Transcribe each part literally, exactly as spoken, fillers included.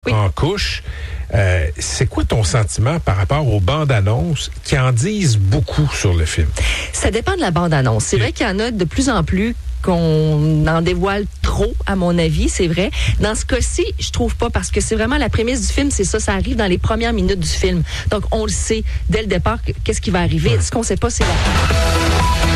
oui. en couche. Euh, c'est quoi ton sentiment par rapport aux bandes annonces qui en disent beaucoup sur le film? Ça dépend de la bande-annonce. C'est Oui. vrai qu'il y en a de plus en plus qu'on en dévoile trop, à mon avis, c'est vrai. Dans ce cas-ci, je trouve pas, parce que c'est vraiment la prémisse du film, c'est ça, ça arrive dans les premières minutes du film. Donc, on le sait dès le départ, qu'est-ce qui va arriver. Ouais. Ce qu'on sait pas, c'est la...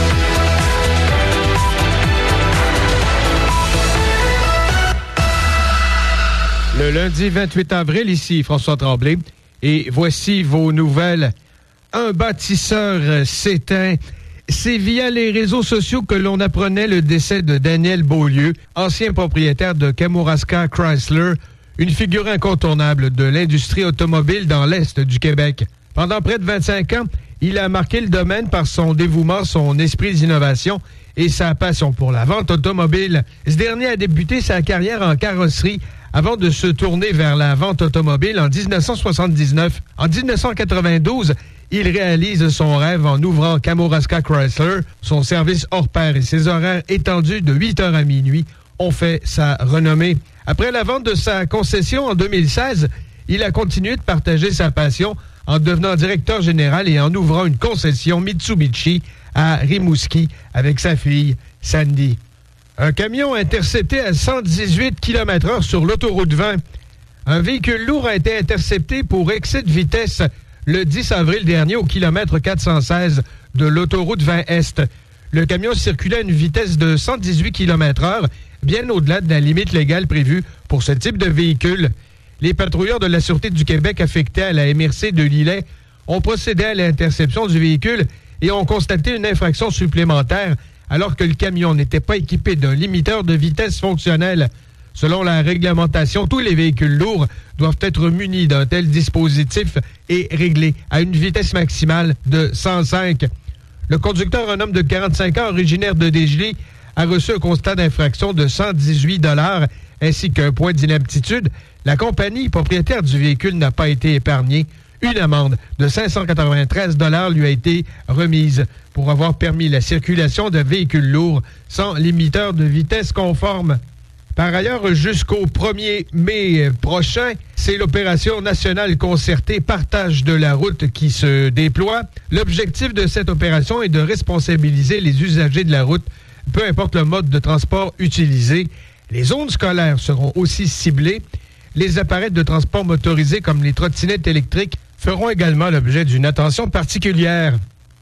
Le lundi vingt-huit avril, ici François Tremblay, et voici vos nouvelles. Un bâtisseur s'éteint. C'est via les réseaux sociaux que l'on apprenait le décès de Daniel Beaulieu, ancien propriétaire de Kamouraska Chrysler, une figure incontournable de l'industrie automobile dans l'Est du Québec. Pendant près de vingt-cinq ans, il a marqué le domaine par son dévouement, son esprit d'innovation et sa passion pour la vente automobile. Ce dernier a débuté sa carrière en carrosserie avant de se tourner vers la vente automobile en dix-neuf cent soixante-dix-neuf. En dix-neuf cent quatre-vingt-douze, il réalise son rêve en ouvrant Kamouraska Chrysler. Son service hors pair et ses horaires étendus de huit heures à minuit ont fait sa renommée. Après la vente de sa concession en deux mille seize, il a continué de partager sa passion en devenant directeur général et en ouvrant une concession Mitsubishi à Rimouski avec sa fille Sandy. Un camion intercepté à cent dix-huit kilomètres heure sur l'autoroute vingt. Un véhicule lourd a été intercepté pour excès de vitesse le dix avril dernier au kilomètre quatre cent seize de l'autoroute vingt Est. Le camion circulait à une vitesse de cent dix-huit kilomètres heure, bien au-delà de la limite légale prévue pour ce type de véhicule. Les patrouilleurs de la Sûreté du Québec affectés à la M R C de Lillet ont procédé à l'interception du véhicule et ont constaté une infraction supplémentaire alors que le camion n'était pas équipé d'un limiteur de vitesse fonctionnel. Selon la réglementation, tous les véhicules lourds doivent être munis d'un tel dispositif et réglés à une vitesse maximale de cent cinq. Le conducteur, un homme de quarante-cinq ans, originaire de Desjely, a reçu un constat d'infraction de cent dix-huit dollars ainsi qu'un point d'inaptitude. La compagnie propriétaire du véhicule n'a pas été épargnée. Une amende de cinq cent quatre-vingt-treize dollars lui a été remise pour avoir permis la circulation de véhicules lourds sans limiteur de vitesse conforme. Par ailleurs, jusqu'au premier mai prochain, c'est l'opération nationale concertée Partage de la route qui se déploie. L'objectif de cette opération est de responsabiliser les usagers de la route, peu importe le mode de transport utilisé. Les zones scolaires seront aussi ciblées. Les appareils de transport motorisés comme les trottinettes électriques feront également l'objet d'une attention particulière.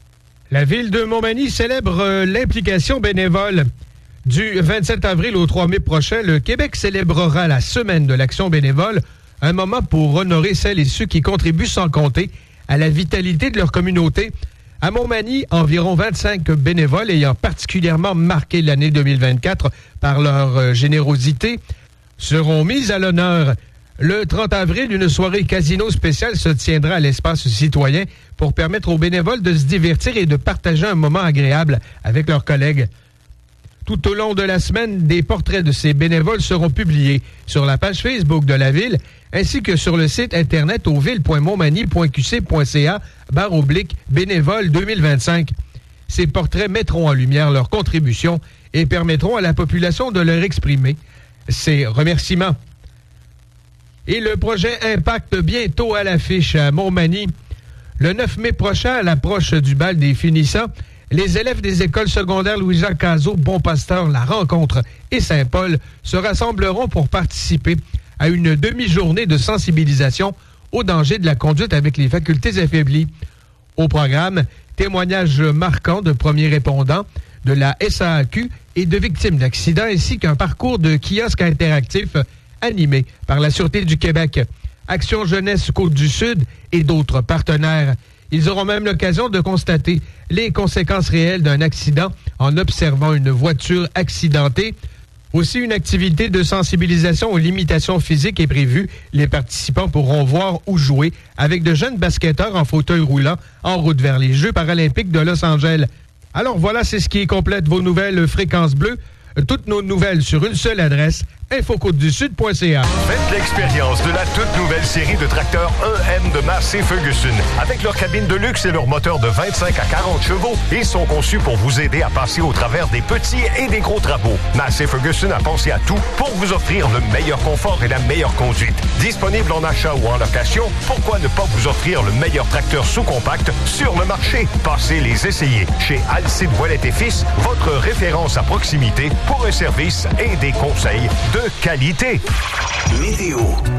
La ville de Montmagny célèbre euh, l'implication bénévole. Du vingt-sept avril au trois mai prochain, le Québec célébrera la Semaine de l'action bénévole, un moment pour honorer celles et ceux qui contribuent sans compter à la vitalité de leur communauté. À Montmagny, environ vingt-cinq bénévoles ayant particulièrement marqué l'année deux mille vingt-quatre par leur euh, générosité seront mis à l'honneur. Le trente avril, une soirée casino spéciale se tiendra à l'espace citoyen pour permettre aux bénévoles de se divertir et de partager un moment agréable avec leurs collègues. Tout au long de la semaine, des portraits de ces bénévoles seront publiés sur la page Facebook de la Ville ainsi que sur le site internet au ville point montmagny point q c point c a barre oblique bénévole deux mille vingt-cinq. Ces portraits mettront en lumière leurs contributions et permettront à la population de leur exprimer ses remerciements. Et le projet Impact bientôt à l'affiche à Montmagny. Le neuf mai prochain, à l'approche du bal des finissants, les élèves des écoles secondaires Louis-Jacques Cazot, Bon-Pasteur, La Rencontre et Saint-Paul se rassembleront pour participer à une demi-journée de sensibilisation au danger de la conduite avec les facultés affaiblies. Au programme, témoignages marquants de premiers répondants, de la S A A Q et de victimes d'accidents, ainsi qu'un parcours de kiosque interactif animé par la Sûreté du Québec, Action Jeunesse Côte-du-Sud et d'autres partenaires. Ils auront même l'occasion de constater les conséquences réelles d'un accident en observant une voiture accidentée. Aussi, une activité de sensibilisation aux limitations physiques est prévue. Les participants pourront voir ou jouer avec de jeunes basketteurs en fauteuil roulant en route vers les Jeux paralympiques de Los Angeles. Alors voilà, c'est ce qui complète vos nouvelles Fréquences Bleues. Toutes nos nouvelles sur une seule adresse, info côte du sud point c a. Faites l'expérience de la toute nouvelle série de tracteurs E M de Massey Ferguson. Avec leur cabine de luxe et leur moteur de vingt-cinq à quarante chevaux, ils sont conçus pour vous aider à passer au travers des petits et des gros travaux. Massey Ferguson a pensé à tout pour vous offrir le meilleur confort et la meilleure conduite. Disponible en achat ou en location, pourquoi ne pas vous offrir le meilleur tracteur sous-compact sur le marché? Passez les essayer chez Alcide Voilette et Fils, votre référence à proximité pour un service et des conseils de qualité. Météo.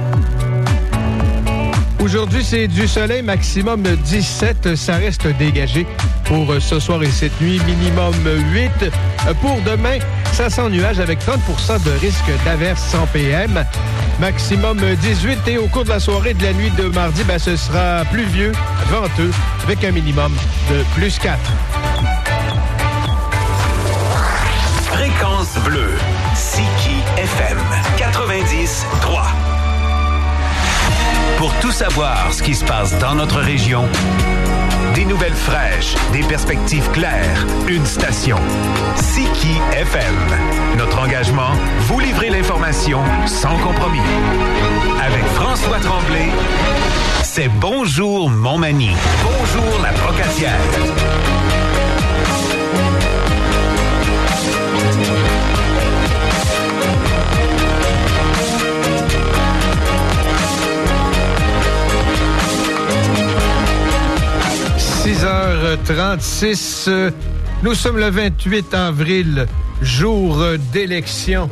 Aujourd'hui, c'est du soleil, maximum dix-sept. Ça reste dégagé pour ce soir et cette nuit, minimum huit. Pour demain, ça sent nuage avec trente pour cent de risque d'averse en P M. Maximum dix-huit. Et au cours de la soirée de la nuit de mardi, ben, ce sera pluvieux, venteux, avec un minimum de plus quatre. Fréquence bleue. Siki F M quatre-vingt-dix trois. Pour tout savoir ce qui se passe dans notre région, des nouvelles fraîches, des perspectives claires, une station. Siki F M. Notre engagement, vous livrer l'information sans compromis. Avec François Tremblay, c'est Bonjour Montmagny. Bonjour la Procatière. six heures trente-six. Nous sommes le vingt-huit avril, jour d'élection.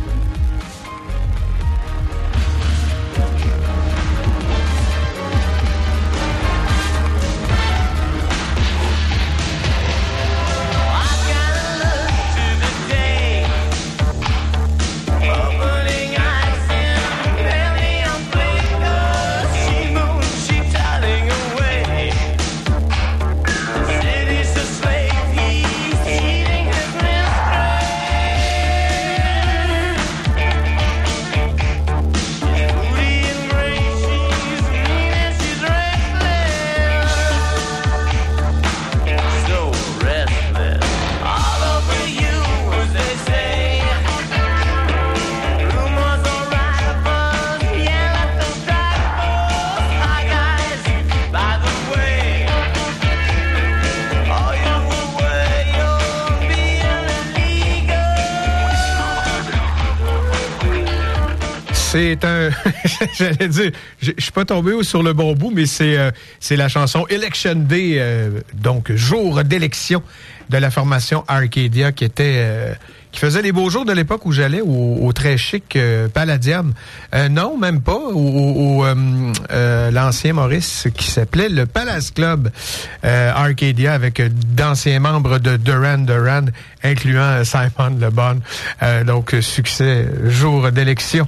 C'est un... J'allais dire, je suis pas tombé sur le bon bout, mais c'est euh, c'est la chanson Election Day, euh, donc jour d'élection de la formation Arcadia, qui était... Euh, qui faisait les beaux jours de l'époque où j'allais au, au très chic euh, Palladium. Euh, non, même pas. Au, au euh, euh, l'ancien Maurice qui s'appelait le Palace Club euh, Arcadia, avec d'anciens membres de Duran Duran, incluant Simon Le Bon. Euh, donc, succès, jour d'élection.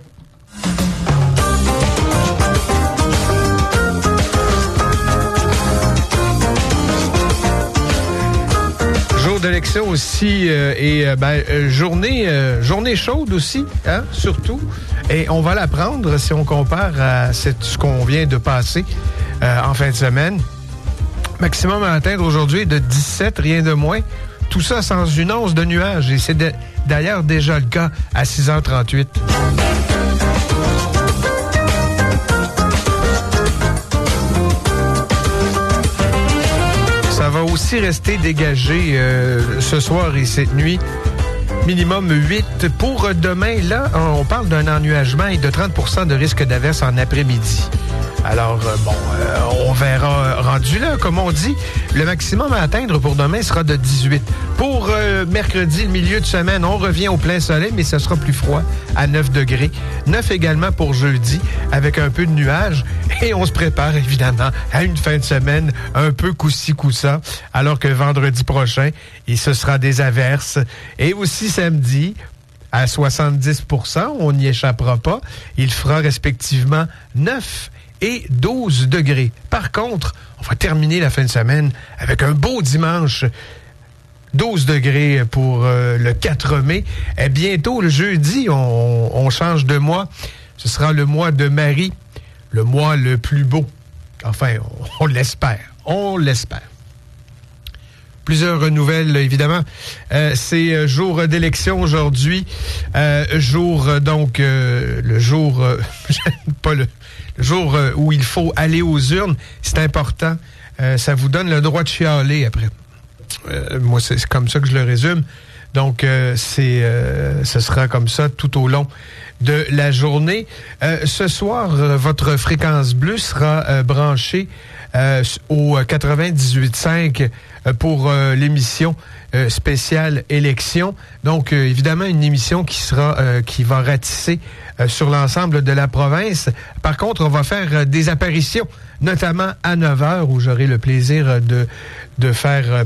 Jour d'élection aussi euh, et euh, ben, euh, journée euh, journée chaude aussi, hein, surtout. Et on va la prendre si on compare à cette, ce qu'on vient de passer euh, en fin de semaine. Maximum à atteindre aujourd'hui de dix-sept, rien de moins. Tout ça sans une once de nuages. Et c'est de, d'ailleurs déjà le cas à six heures trente-huit. Ça va aussi rester dégagé euh, ce soir et cette nuit. Minimum huit. Pour demain, là, on parle d'un ennuagement et de trente pour cent de risque d'averse en après-midi. Alors, euh, bon, euh, on verra rendu là, comme on dit. Le maximum à atteindre pour demain sera de dix-huit. Pour euh, mercredi, le milieu de semaine, on revient au plein soleil, mais ce sera plus froid, à neuf degrés. neuf également pour jeudi, avec un peu de nuages. Et on se prépare, évidemment, à une fin de semaine un peu coup-ci, coup-ça, alors que vendredi prochain, et ce sera des averses. Et aussi samedi, à soixante-dix pour cent, on n'y échappera pas. Il fera respectivement neuf et douze degrés. Par contre, on va terminer la fin de semaine avec un beau dimanche. douze degrés pour euh, le quatre mai. Et bientôt, le jeudi, on, on change de mois. Ce sera le mois de Marie, le mois le plus beau. Enfin, on, on l'espère. On l'espère. Plusieurs nouvelles, évidemment. Euh, c'est jour d'élection aujourd'hui. Euh, jour, donc, euh, le jour... Euh, pas le, le jour où il faut aller aux urnes. C'est important. Euh, ça vous donne le droit de chialer après. Euh, moi, c'est, c'est comme ça que je le résume. Donc, euh, c'est, euh, ce sera comme ça tout au long de la journée. Euh, ce soir, euh, votre fréquence bleue sera euh, branchée euh, au quatre-vingt-dix-huit cinq euh, pour euh, l'émission euh, spéciale élection. Donc, euh, évidemment, une émission qui sera euh, qui va ratisser euh, sur l'ensemble de la province. Par contre, on va faire euh, des apparitions, notamment à neuf heures, où j'aurai le plaisir de de faire euh,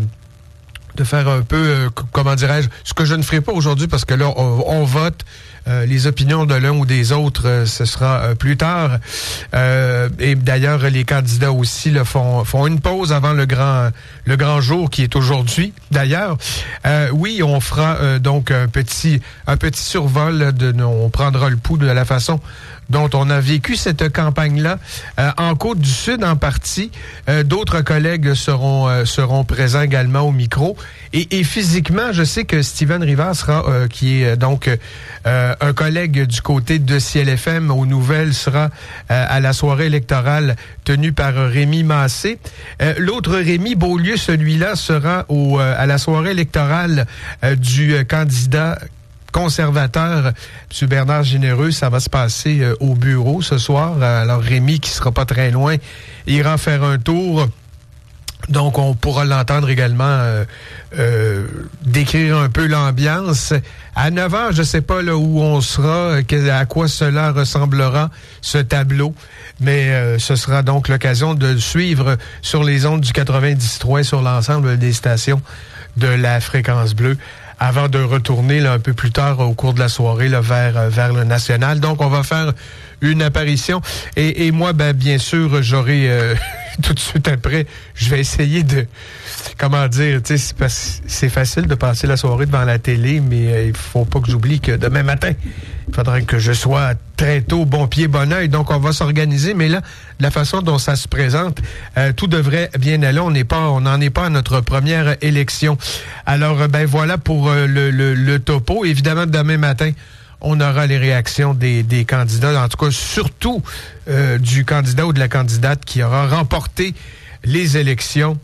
de faire un peu, euh, comment dirais-je, ce que je ne ferai pas aujourd'hui, parce que là, on, on vote. Euh, les opinions de l'un ou des autres, euh, ce sera euh, plus tard. Euh, et d'ailleurs, les candidats aussi là, font, font une pause avant le grand le grand jour qui est aujourd'hui. D'ailleurs, euh, oui, on fera euh, donc un petit un petit survol de, on prendra le pouls de la façon dont on a vécu cette campagne-là euh, en Côte-du-Sud en partie. Euh, d'autres collègues seront euh, seront présents également au micro. Et, et physiquement, je sais que Steven Rivard sera, euh, qui est donc euh, un collègue du côté de C L F M aux nouvelles, sera euh, à la soirée électorale tenue par Rémi Massé. Euh, l'autre Rémi Beaulieu, celui-là, sera au, euh, à la soirée électorale euh, du euh, candidat conservateur, M. Bernard Généreux. Ça va se passer euh, au bureau ce soir. Alors Rémi, qui sera pas très loin, ira faire un tour. Donc, on pourra l'entendre également euh, euh, décrire un peu l'ambiance. À neuf heures, je sais pas là où on sera, à quoi cela ressemblera, ce tableau. Mais euh, ce sera donc l'occasion de suivre sur les ondes du quatre-vingt-dix trois sur l'ensemble des stations de la fréquence bleue, avant de retourner là, un peu plus tard au cours de la soirée là, vers, vers le national. Donc, on va faire une apparition. Et, et moi, ben, bien sûr, j'aurai euh, tout de suite après, je vais essayer de, comment dire, tu sais, c'est, c'est facile de passer la soirée devant la télé, mais euh, il faut pas que j'oublie que demain matin, il faudrait que je sois très tôt, bon pied, bon oeil. Donc, on va s'organiser. Mais là, de la façon dont ça se présente, euh, tout devrait bien aller. On n'est pas, on n'en est pas à notre première élection. Alors, ben voilà pour euh, le, le, le topo. Évidemment, demain matin, on aura les réactions des, des candidats, en tout cas surtout euh, du candidat ou de la candidate qui aura remporté les élections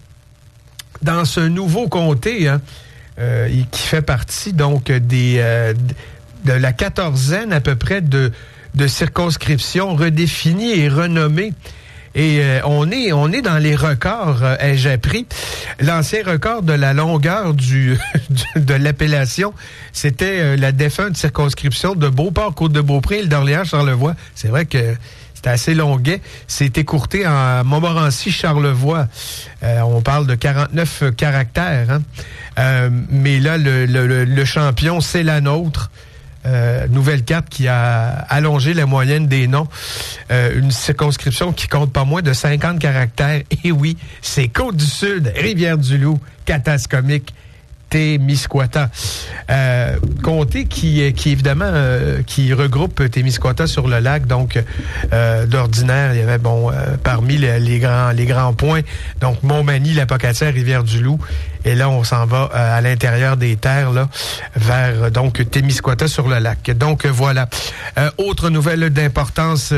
dans ce nouveau comté, hein, euh, qui fait partie donc des euh, de la quatorzaine à peu près de, de circonscriptions redéfinies et renommées. Et euh, on est on est dans les records, euh, ai-je appris. L'ancien record de la longueur du de l'appellation, c'était euh, la défunte circonscription de Beauport, Côte-de-Beaupré, Île d'Orléans, Charlevoix. C'est vrai que c'était assez longuet. C'est écourté en Montmorency, Charlevoix. Euh, on parle de quarante-neuf caractères. Hein? Euh, mais là, le, le, le champion, c'est la nôtre. Euh, nouvelle carte qui a allongé la moyenne des noms. Euh, une circonscription qui compte pas moins de cinquante caractères. Et oui, c'est Côte-du-Sud, Rivière-du-Loup, Katascomique, Témiscouata. Euh, comté qui, qui évidemment, euh, qui regroupe Témiscouata sur le lac. Donc, euh, d'ordinaire, il y avait, bon, euh, parmi les, les grands les grands points, donc Montmagny, La Pocatière, Rivière-du-Loup. Et là, on s'en va euh, à l'intérieur des terres, là, vers, donc, Témiscouata sur le lac. Donc, voilà. Euh, autre nouvelle d'importance,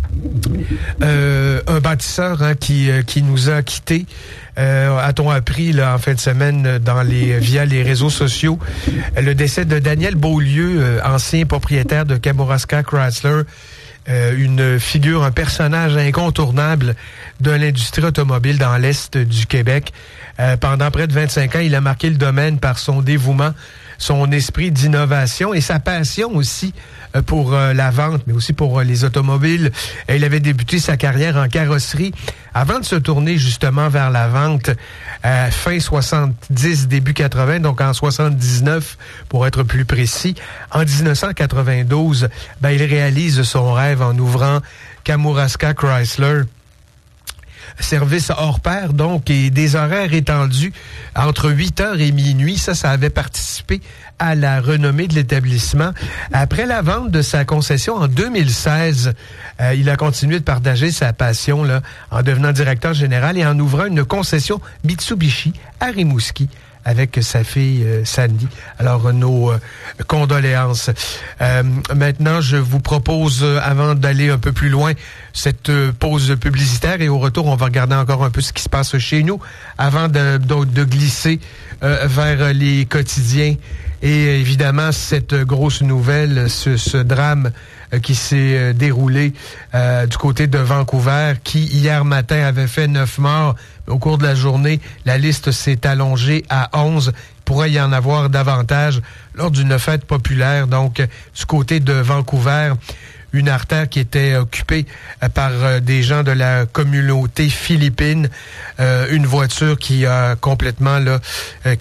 euh, un bâtisseur hein, qui, euh, qui nous a quittés. Euh, a-t-on appris là, en fin de semaine dans les, via les réseaux sociaux le décès de Daniel Beaulieu, euh, ancien propriétaire de Kamouraska Chrysler, euh, une figure, un personnage incontournable de l'industrie automobile dans l'Est du Québec. Euh, pendant près de vingt-cinq ans, il a marqué le domaine par son dévouement, son esprit d'innovation et sa passion aussi euh, pour euh, la vente, mais aussi pour euh, les automobiles. Et il avait débuté sa carrière en carrosserie avant de se tourner justement vers la vente euh, fin soixante-dix, début quatre-vingts, donc en soixante-dix-neuf pour être plus précis. En dix-neuf cent quatre-vingt-douze, ben, il réalise son rêve en ouvrant Kamouraska Chrysler. service hors pair, donc, et des horaires étendus entre huit heures et minuit. Ça, ça avait participé à la renommée de l'établissement. Après la vente de sa concession en deux mille seize, euh, il a continué de partager sa passion là, en devenant directeur général et en ouvrant une concession Mitsubishi à Rimouski avec sa fille euh, Sandy. Alors, nos euh, condoléances. Euh, maintenant, je vous propose, euh, avant d'aller un peu plus loin, cette euh, pause publicitaire et au retour, on va regarder encore un peu ce qui se passe chez nous avant de, de, de glisser euh, vers les quotidiens. Et évidemment, cette grosse nouvelle, ce, ce drame euh, qui s'est euh, déroulé euh, du côté de Vancouver, qui hier matin avait fait neuf morts. Au cours de la journée, la liste s'est allongée à onze. Il pourrait y en avoir davantage lors d'une fête populaire. Donc, du côté de Vancouver, une artère qui était occupée par euh, des gens de la communauté philippine, euh, une voiture qui a complètement là, euh,